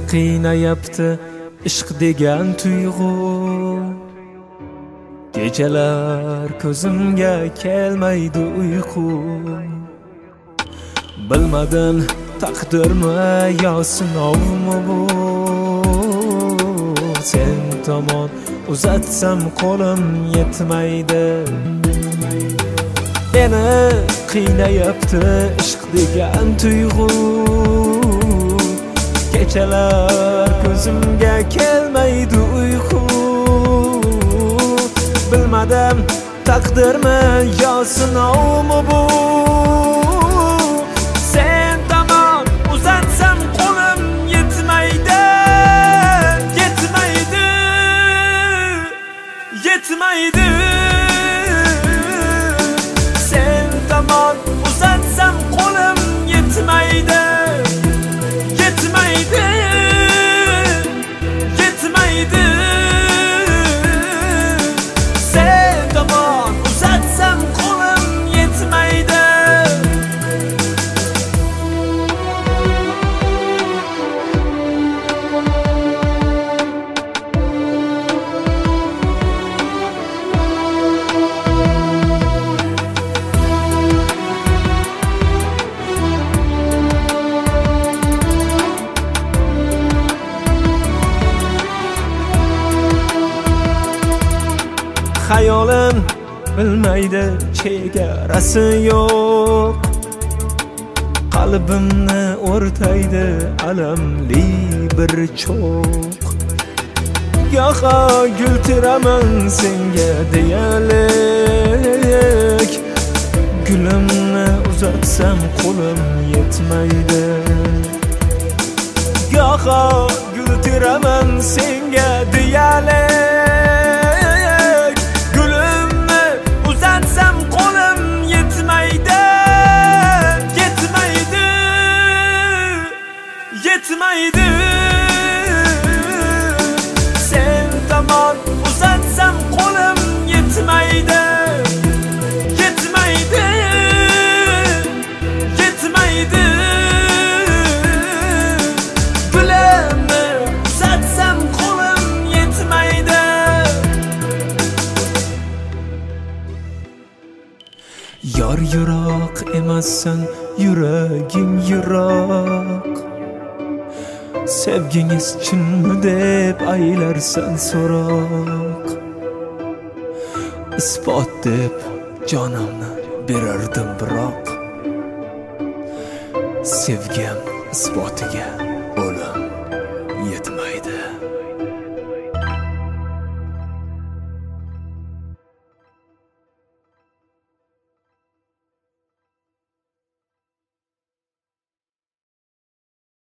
qiynayapti ishq degan tuyg'u. Kechalar ko'zimga kelmaydi uyqu. Bilmadim taqdirmi yo sinovmi bu. Sen tomon uzatsam qo'lim yetmaydi. Meni qiynayapti ishq degan tuyg'u. Kechalar ko'zimga kelmaydi uyqu. Bilmadim taqdirmi yo sinovmi bu. Sen tomon uzatsam qo'lim yetmaydi. Yetmaydi. Sen tomon uzatsam qo'lim yetmaydi. Yetmaydi. Sen tomon uzatsam qo'lim yetmaydi. Hayolim bilmaydi chegarasi yo'q. Qalbimni o'rtaydi alamli bir cho'q. Goho gul teraman senga deyalik. Gulimni uzatsam qo'lim yetmaydi. Goho gul teraman senga deyalik. Yetmaydi. Sen tomon uzatsam qo'lim yetmaydi. Yetmaydi. Gulimni uzatsam qo'lim yetmaydi. Yor yiroq emassan, yuragim yiroq. Sevgingiz chinmi deb aylarsan so'roq. Isbot deb jonimni berardim biroq. Sevgim isbotiga